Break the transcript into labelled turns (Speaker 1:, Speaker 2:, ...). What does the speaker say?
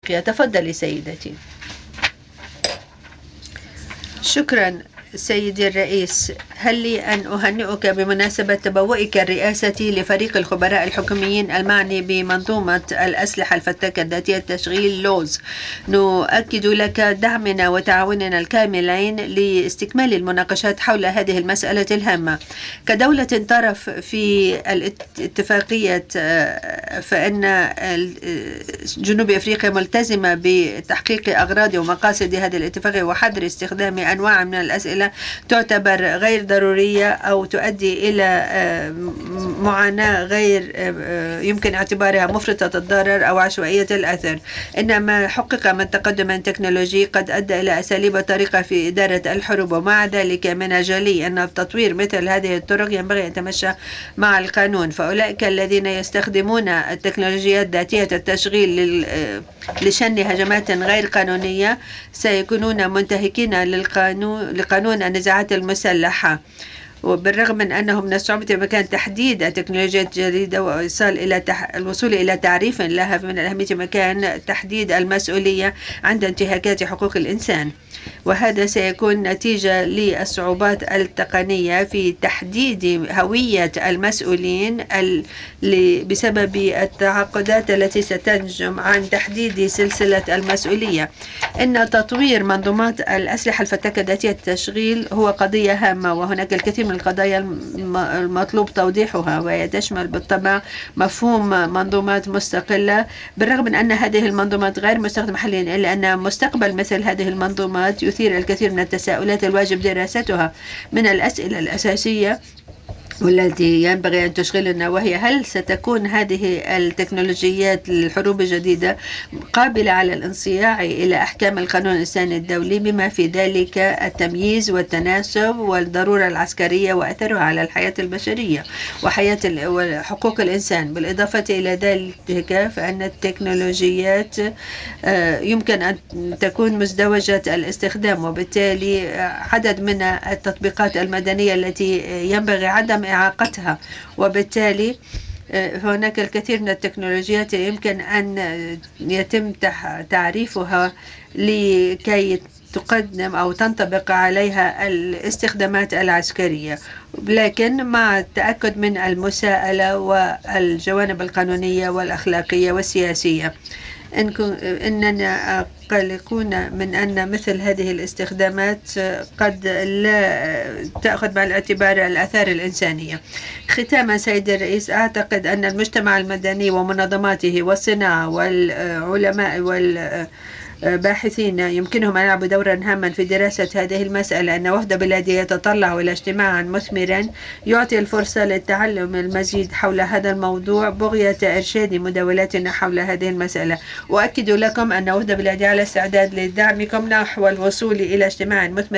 Speaker 1: تفضلي سيدتي. شكرا سيدي الرئيس. هل لي أن أهنئك بمناسبة تبوئك الرئاسة لفريق الخبراء الحكوميين المعني بمنظومة الأسلحة الفتاكة ذاتية التشغيل لوز. نؤكد لك دعمنا وتعاوننا الكاملين لاستكمال المناقشات حول هذه المسألة الهامة. كدولة طرف في الاتفاقية، فإن جنوب أفريقيا ملتزمة بتحقيق أغراض ومقاصد هذه الاتفاقية وحظر استخدام أنواع من الأسئلة تعتبر غير ضرورية أو تؤدي إلى معاناة غير يمكن اعتبارها مفرطة الضرر أو عشوائية الأثر. إنما حقق من تقدم تكنولوجي قد أدى إلى أساليب طريقة في إدارة الحروب، ومع ذلك من الجلي أن تطوير مثل هذه الطرق ينبغي أن يتمشى مع القانون. فأولئك الذين يستخدمون التكنولوجيات ذاتية التشغيل لشن هجمات غير قانونية سيكونون منتهكين لقانون النزاعات المسلحة. وبالرغم من أنه من الصعوبة بمكان تحديد التكنولوجيات الجديدة وإيصال إلى الوصول إلى تعريف لها، فمن الأهمية مكان تحديد المسؤولية عند انتهاكات حقوق الإنسان، وهذا سيكون نتيجة للصعوبات التقنية في تحديد هوية المسؤولين بسبب التعقدات التي ستنجم عن تحديد سلسلة المسؤولية. إن تطوير منظومات الأسلحة الفتاكة ذاتية التشغيل هو قضية هامة، وهناك الكثير من القضايا المطلوب توضيحها، وهي تشمل بالطبع مفهوم منظومات مستقلة. بالرغم من أن هذه المنظومات غير مستخدمة حاليا، إلا أن مستقبل مثل هذه المنظومات يثير الكثير من التساؤلات الواجب دراستها. من الأسئلة الأساسية والتي ينبغي أن تشغلنا وهي: هل ستكون هذه التكنولوجيات للحروب الجديدة قابلة على الانصياع إلى أحكام القانون الإنساني الدولي، بما في ذلك التمييز والتناسب والضرورة العسكرية وأثرها على الحياة البشرية وحقوق الإنسان. بالإضافة إلى ذلك فإن التكنولوجيات يمكن أن تكون مزدوجة الاستخدام، وبالتالي عدد من التطبيقات المدنية التي ينبغي عدم إعاقتها، وبالتالي هناك الكثير من التكنولوجيات يمكن أن يتم تعريفها لكي تقدم أو تنطبق عليها الاستخدامات العسكرية، لكن مع التأكد من المساءلة والجوانب القانونية والأخلاقية والسياسية. إننا قلقون من أن مثل هذه الاستخدامات قد لا تأخذ بعين الاعتبار الآثار الإنسانية. ختاما سيد الرئيس، أعتقد أن المجتمع المدني ومنظماته والصناعة والعلماء باحثين يمكنهم أن يلعبوا دورا هاما في دراسة هذه المسألة. أن وفد بلادي يتطلع إلى اجتماع مثمرا يعطي الفرصة للتعلم المزيد حول هذا الموضوع بغية إرشاد مداولاتنا حول هذه المسألة. أؤكد لكم أن وفد بلادي على استعداد لدعمكم نحو الوصول إلى اجتماع مثمر